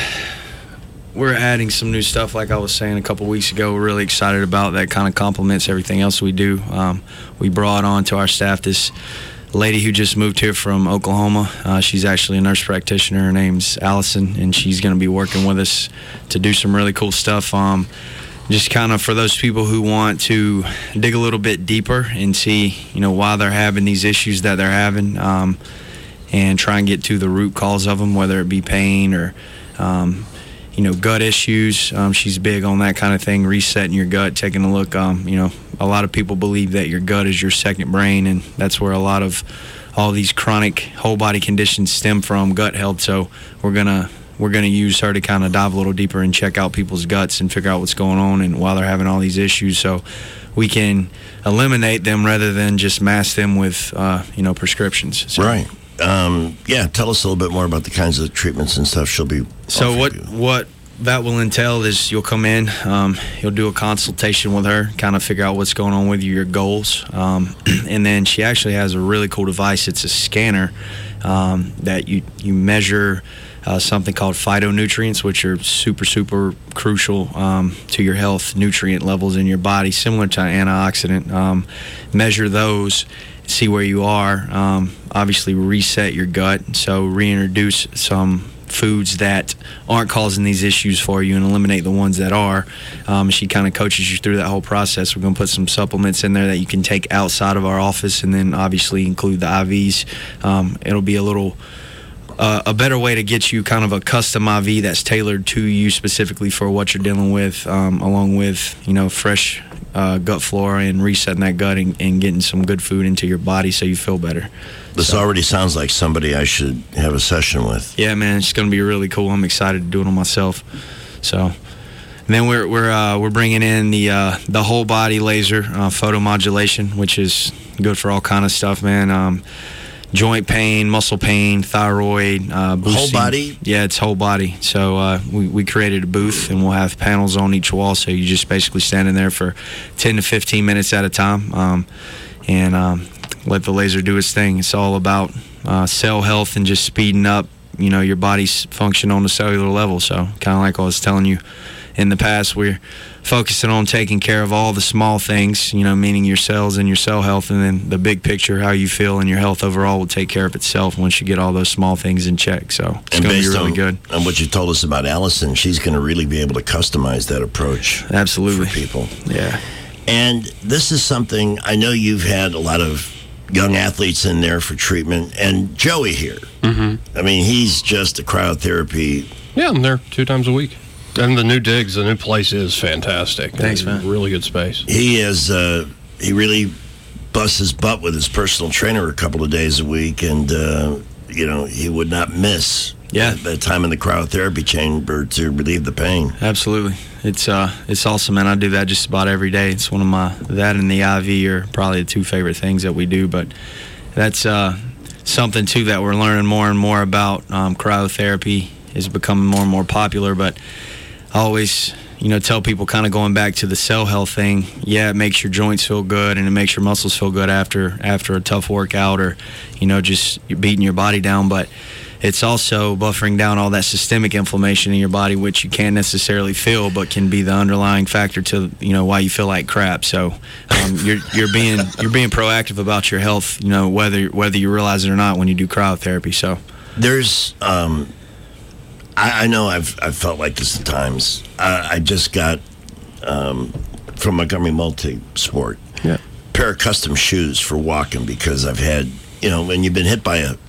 we're adding some new stuff, like I was saying a couple weeks ago. We're really excited about that. Kind of complements everything else we do. Um, we brought on to our staff this lady who just moved here from Oklahoma. Uh, she's actually a nurse practitioner. Her name's Allison, and she's going to be working with us to do some really cool stuff. Um, just kind of for those people who want to dig a little bit deeper and see, you know, why they're having these issues that they're having, um, and try and get to the root cause of them, whether it be pain or, um, you know, gut issues. Um, she's big on that kind of thing, resetting your gut, taking a look. Um, you know, a lot of people believe that your gut is your second brain, and that's where a lot of all these chronic whole body conditions stem from, gut health. So we're gonna we're gonna use her to kind of dive a little deeper and check out people's guts and figure out what's going on and why they're having all these issues, so we can eliminate them rather than just mask them with uh, you know, prescriptions. So. Right. Um, yeah, tell us a little bit more about the kinds of treatments and stuff she'll be So what you. what that will entail is you'll come in, um, you'll do a consultation with her, kind of figure out what's going on with you, your goals, um, and then she actually has a really cool device. It's a scanner um, that you, you measure uh, something called phytonutrients, which are super, super crucial um, to your health, nutrient levels in your body, similar to an antioxidant. Um, measure those, see where you are, um, obviously reset your gut, so reintroduce some foods that aren't causing these issues for you and eliminate the ones that are. Um, she kind of coaches you through that whole process. We're going to put some supplements in there that you can take outside of our office, and then obviously include the I Vs. Um, it'll be a little uh, a better way to get you kind of a custom I V that's tailored to you specifically for what you're dealing with, um, along with, you know, fresh uh, gut flora and resetting that gut and, and getting some good food into your body so you feel better. This So- already sounds like somebody I should have a session with. Yeah, man, it's going to be really cool. I'm excited to do it on myself. So, and then we're we're uh, we're bringing in the uh, the whole body laser uh, photomodulation, which is good for all kind of stuff, man. Um, joint pain, muscle pain, thyroid, uh, boosting. Whole body? Yeah, it's whole body. So uh, we we created a booth, and we'll have panels on each wall. So you just basically stand in there for ten to fifteen minutes at a time. Um, and um, let the laser do its thing. It's all about uh, cell health and just speeding up, you know, your body's function on the cellular level. So kind of like I was telling you in the past, we're focusing on taking care of all the small things, you know, meaning your cells and your cell health, and then the big picture, how you feel and your health overall, will take care of itself once you get all those small things in check. So it's going to be really on, good. And what you told us about Allison, she's going to really be able to customize that approach. Absolutely. For people. Yeah. And this is something, I know you've had a lot of young athletes in there for treatment, and Joey here. Mm-hmm. I mean, he's just a cryotherapy. Yeah, I'm there two times a week. And the new digs, the new place is fantastic. Thanks, It's man. Really good space. He is, uh, he really busts his butt with his personal trainer a couple of days a week, and, uh, you know, he would not miss yeah. the time in the cryotherapy chamber to relieve the pain. Absolutely. It's uh, it's awesome, man. I do that just about every day. It's one of my, that and the I V are probably the two favorite things that we do, but that's uh, something, too, that we're learning more and more about. Um, cryotherapy is becoming more and more popular, but I always, you know, tell people, kind of going back to the cell health thing, yeah, it makes your joints feel good and it makes your muscles feel good after after a tough workout, or, you know, just you're beating your body down, but it's also buffering down all that systemic inflammation in your body, which you can't necessarily feel, but can be the underlying factor to, you know, why you feel like crap. So um, you're you're being you're being proactive about your health, you know, whether whether you realize it or not when you do cryotherapy. So there's um I, I know I've I've felt like this at times. I, I just got um, from Montgomery Multisport yeah. a pair of custom shoes for walking, because I've had, you know, when you've been hit by a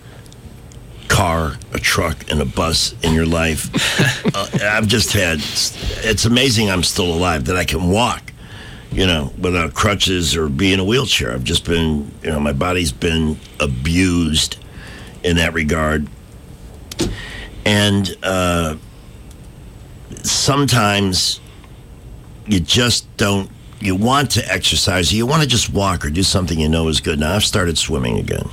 car, a truck, and a bus in your life, uh, I've just had. It's amazing I'm still alive, that I can walk, you know, without crutches or be in a wheelchair. I've just been, you know, my body's been abused in that regard. And uh, sometimes you just don't, you want to exercise, you want to just walk or do something you know is good. Now, I've started swimming again.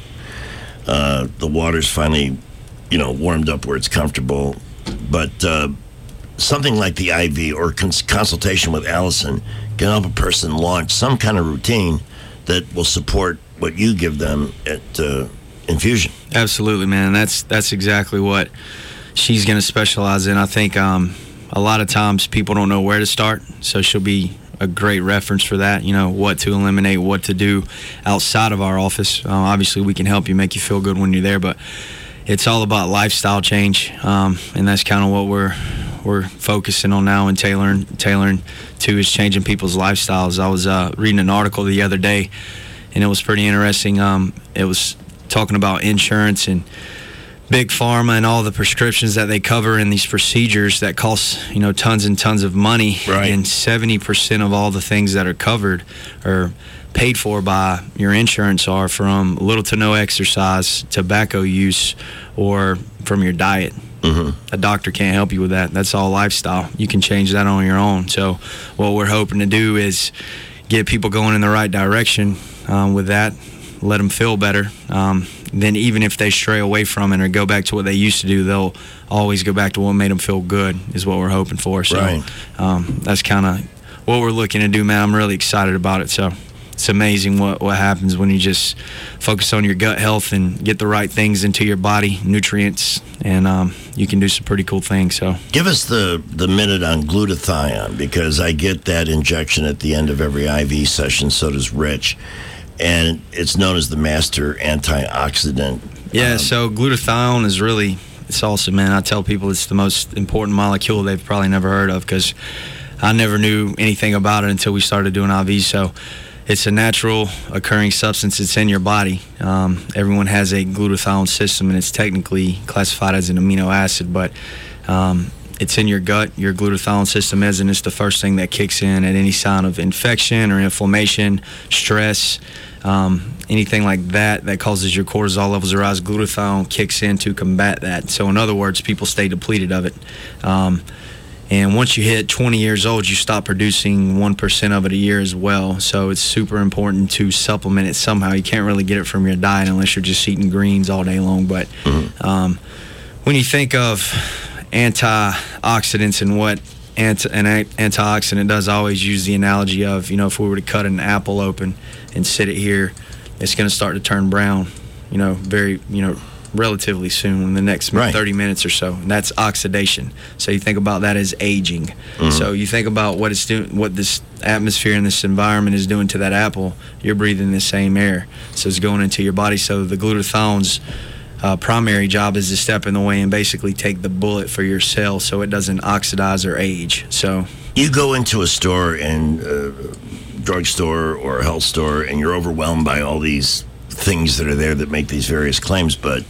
Uh, the water's finally, you know, warmed up where it's comfortable. But uh, something like the I V or cons- consultation with Allison can help a person launch some kind of routine that will support what you give them at uh, Infusion. Absolutely, man. That's that's exactly what she's going to specialize in. I think um, a lot of times people don't know where to start, so she'll be a great reference for that, you know, what to eliminate, what to do outside of our office. Uh, obviously, we can help you, make you feel good when you're there, but it's all about lifestyle change, um, and that's kind of what we're we're focusing on now and tailoring, tailoring to is changing people's lifestyles. I was uh, reading an article the other day, and it was pretty interesting. Um, it was talking about insurance and big pharma and all the prescriptions that they cover in these procedures that cost, you know, tons and tons of money. Right. And seventy percent of all the things that are covered or paid for by your insurance are from little to no exercise, tobacco use, or from your diet. Mm-hmm. A doctor can't help you with that. That's all lifestyle. You can change that on your own. So what we're hoping to do is get people going in the right direction um, with that, let them feel better. Um, then even if they stray away from it or go back to what they used to do, they'll always go back to what made them feel good is what we're hoping for. So right. um, that's kind of what we're looking to do, man. I'm really excited about it. So it's amazing what, what happens when you just focus on your gut health and get the right things into your body, nutrients, and um, you can do some pretty cool things. So give us the, the minute on glutathione, because I get that injection at the end of every I V session, so does Rich. And it's known as the master antioxidant. Yeah, um, so glutathione is really, it's awesome, man. I tell people it's the most important molecule they've probably never heard of, because I never knew anything about it until we started doing I V. So it's a natural occurring substance. It's in your body. Um, everyone has a glutathione system, and it's technically classified as an amino acid, but um, it's in your gut, your glutathione system is, and it's the first thing that kicks in at any sign of infection or inflammation, stress, um, anything like that that causes your cortisol levels to rise. Glutathione kicks in to combat that. So in other words, people stay depleted of it. Um, and once you hit twenty years old, you stop producing one percent of it a year as well. So it's super important to supplement it somehow. You can't really get it from your diet unless you're just eating greens all day long. But um, when you think of antioxidants and what anti- an antioxidant does, I always use the analogy of, you know, if we were to cut an apple open and sit it here, it's going to start to turn brown, you know, very, you know, relatively soon in the next Right. thirty minutes or so. And that's oxidation. So you think about that as aging. Mhm. So you think about what it's doing, what this atmosphere and this environment is doing to that apple. You're breathing the same air. So it's going into your body. So the glutathione's uh, primary job is to step in the way and basically take the bullet for your cell so it doesn't oxidize or age. So You go into a store and uh, drugstore or a health store, and you're overwhelmed by all these things that are there that make these various claims. But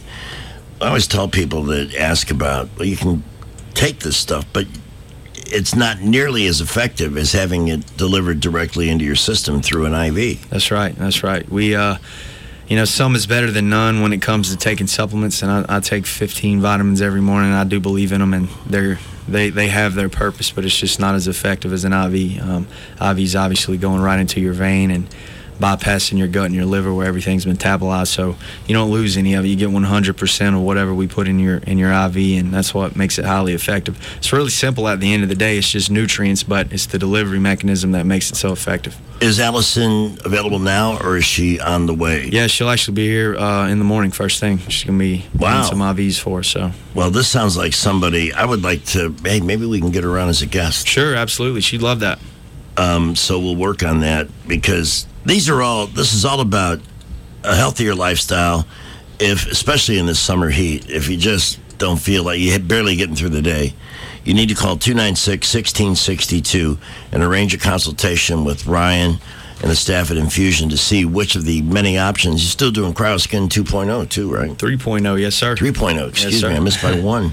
I always tell people that ask about, well, you can take this stuff, but it's not nearly as effective as having it delivered directly into your system through an I V. That's right. That's right. We, uh, you know, some is better than none when it comes to taking supplements, and I, I take fifteen vitamins every morning. I do believe in them, and they're they they have their purpose, but it's just not as effective as an I V. Um, I V's obviously going right into your vein and bypassing your gut and your liver where everything's metabolized, so you don't lose any of it. You get one hundred percent of whatever we put in your in your I V, and that's what makes it highly effective. It's really simple at the end of the day. It's just nutrients, but it's the delivery mechanism that makes it so effective. Is Allison available now, or is she on the way? Yeah, she'll actually be here uh, in the morning, first thing. She's going to be Wow. doing some I Vs for us. So. Well, this sounds like somebody I would like to, hey, maybe we can get her on as a guest. Sure, absolutely. She'd love that. Um, so we'll work on that, because these are all, this is all about a healthier lifestyle, if especially in this summer heat. If you just don't feel like you're barely getting through the day, you need to call two nine six, one six six two and arrange a consultation with Ryan and the staff at Infusion to see which of the many options. You're still doing CryoSkin two point oh too, right? three point oh, yes, sir. three point oh, excuse Yes, sir. me, I missed by one.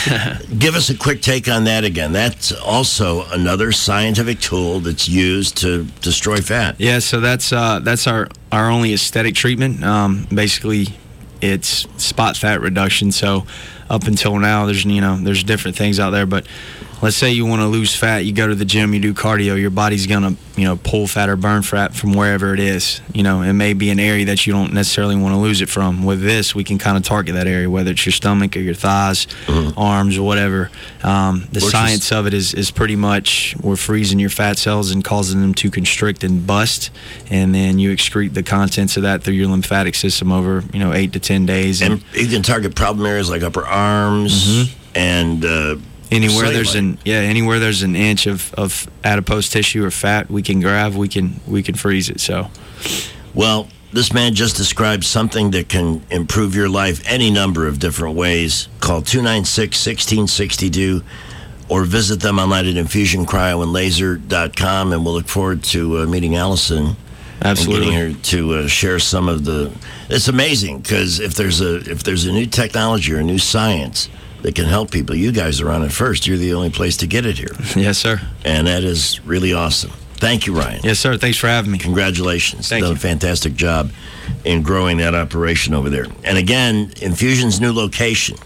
Give us a quick take on that again. That's also another scientific tool that's used to destroy fat. Yeah, so that's uh, that's our, our only aesthetic treatment. Um, basically, it's spot fat reduction. So up until now, there's you know there's different things out there, but let's say you want to lose fat, you go to the gym, you do cardio, your body's gonna you know pull fat or burn fat from wherever it is. You know, it may be an area that you don't necessarily want to lose it from. With this, we can kind of target that area, whether it's your stomach or your thighs, Mm-hmm. arms, or whatever. Um, the Which science of it is is pretty much we're freezing your fat cells and causing them to constrict and bust, and then you excrete the contents of that through your lymphatic system over you know eight to ten days. And you can target problem areas like upper arms and uh, Anywhere there's cellulite. an yeah, anywhere there's an inch of, of adipose tissue or fat, we can grab, we can we can freeze it. So, Well, this man just described something that can improve your life any number of different ways. Call two nine six, one six six two or visit them online at infusion cryo and laser dot com, and we'll look forward to uh, meeting Allison. Absolutely. And getting her to uh, share some of the. It's amazing, because if there's a if there's a new technology or a new science that can help people, you guys are on it first. You're the only place to get it here. Yes, sir. And that is really awesome. Thank you, Ryan. Yes, sir. Thanks for having me. Congratulations. Thank Done you. a fantastic job in growing that operation over there. And again, Infusion's new location.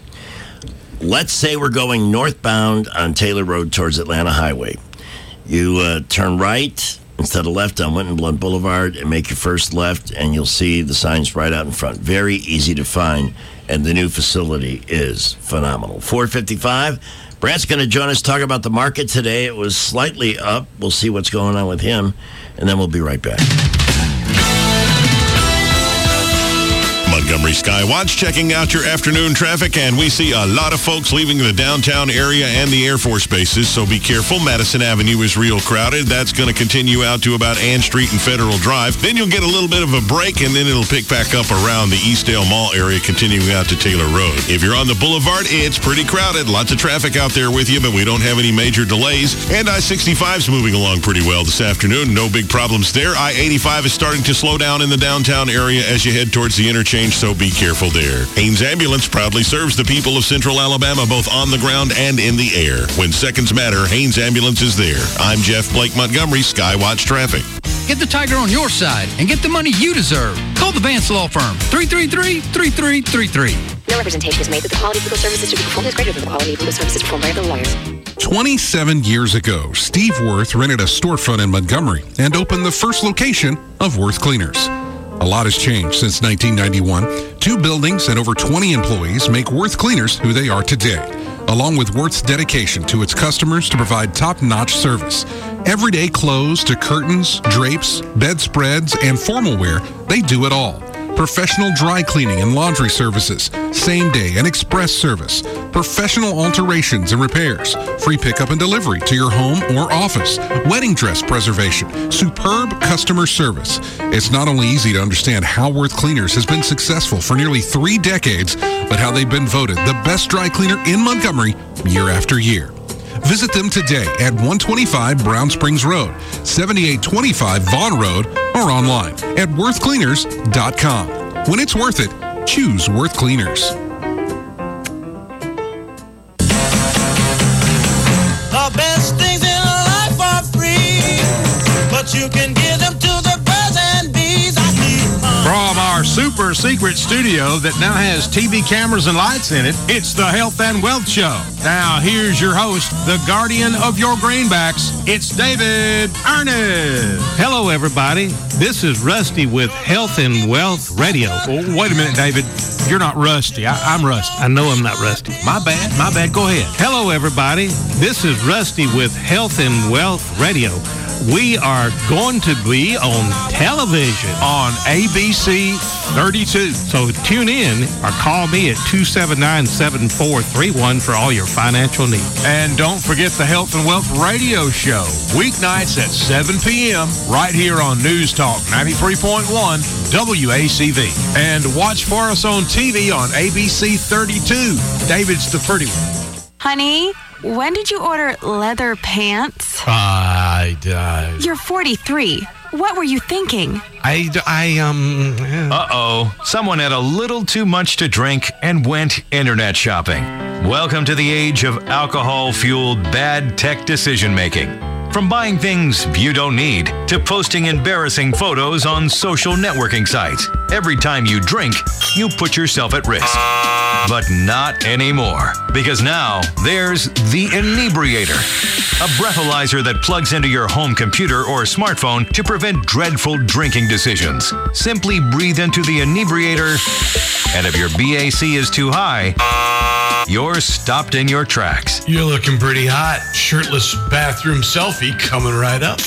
Let's say we're going northbound on Taylor Road towards Atlanta Highway. You uh, turn right instead of left on Winton Blunt Boulevard and make your first left, and you'll see the signs right out in front. Very easy to find, and the new facility is phenomenal. four fifty-five. Brant's going to join us, talk about the market today. It was slightly up. We'll see what's going on with him, and then we'll be right back. Montgomery Skywatch checking out your afternoon traffic, and we see a lot of folks leaving the downtown area and the Air Force bases, so be careful. Madison Avenue is real crowded. That's going to continue out to about Ann Street and Federal Drive. Then you'll get a little bit of a break, and then it'll pick back up around the Eastdale Mall area, continuing out to Taylor Road. If you're on the Boulevard, it's pretty crowded. Lots of traffic out there with you, but we don't have any major delays. And I sixty-five's moving along pretty well this afternoon. No big problems there. I eighty-five is starting to slow down in the downtown area as you head towards the interchange, so be careful there. Haynes Ambulance proudly serves the people of Central Alabama, both on the ground and in the air. When seconds matter, Haynes Ambulance is there. I'm Jeff Blake Montgomery, Skywatch Traffic. Get the Tiger on your side and get the money you deserve. Call the Vance Law Firm, three three three, three three three three. No representation is made that the quality of legal services to be performed is greater than the quality of legal services performed by other lawyers. twenty-seven years ago, Steve Worth rented a storefront in Montgomery and opened the first location of Worth Cleaners. A lot has changed since nineteen ninety-one. Two buildings and over twenty employees make Worth Cleaners who they are today, along with Worth's dedication to its customers to provide top-notch service. Everyday clothes to curtains, drapes, bedspreads, and formal wear, they do it all. professional dry cleaning and laundry services, same day and express service, professional alterations and repairs, free pickup and delivery to your home or office, wedding dress preservation, superb customer service. It's not only easy to understand how Worth Cleaners has been successful for nearly three decades, but how they've been voted the best dry cleaner in Montgomery year after year. Visit them today at one twenty-five Brown Springs Road, seventy-eight twenty-five Vaughn Road, or online at worth cleaners dot com. When it's worth it, choose Worth Cleaners. The best things in life are free, but you can give them to the birds and bees. I need From our super secret studio that now has T V cameras and lights in it, it's the Health and Wealth Show. Now, here's your host, the guardian of your greenbacks. It's David Ernest. Hello, everybody. This is Rusty with Health and Wealth Radio. Well, wait a minute, David. You're not Rusty. I, I'm Rusty. I know I'm not Rusty. My bad. My bad. Go ahead. Hello, everybody. This is Rusty with Health and Wealth Radio. We are going to be on television. On A B C thirty-two. So tune in or call me at two seven nine, seven four three one for all your financial needs. And don't forget the Health and Wealth Radio Show, weeknights at seven p.m. right here on News Talk ninety-three point one W A C V. And watch for us on T V on A B C thirty-two. David's the pretty one. Honey, when did you order leather pants? I, uh... You're forty-three. What were you thinking? I, I, um... Uh-oh. Someone had a little too much to drink and went internet shopping. Welcome to the age of alcohol-fueled bad tech decision-making. From buying things you don't need to posting embarrassing photos on social networking sites. Every time you drink, you put yourself at risk. But not anymore, because now there's the Inebriator, a breathalyzer that plugs into your home computer or smartphone to prevent dreadful drinking decisions. Simply breathe into the Inebriator, and if your B A C is too high, you're stopped in your tracks. You're looking pretty hot. Shirtless bathroom selfie coming right up.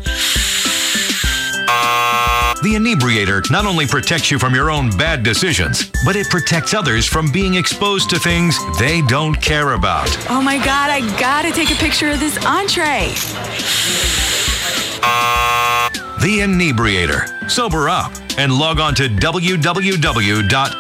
The Inebriator not only protects you from your own bad decisions, but it protects others from being exposed to things they don't care about. Oh my God, I gotta take a picture of this entree. The Inebriator. Sober up and log on to w w w dot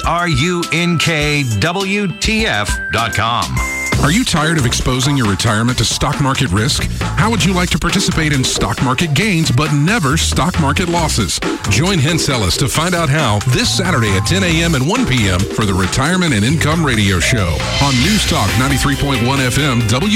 drunkwtf dot com. Are you tired of exposing your retirement to stock market risk? How would you like to participate in stock market gains but never stock market losses? Join Hensellis to find out how this Saturday at ten a.m. and one p.m. for the Retirement and Income Radio Show on News Talk ninety-three point one F M W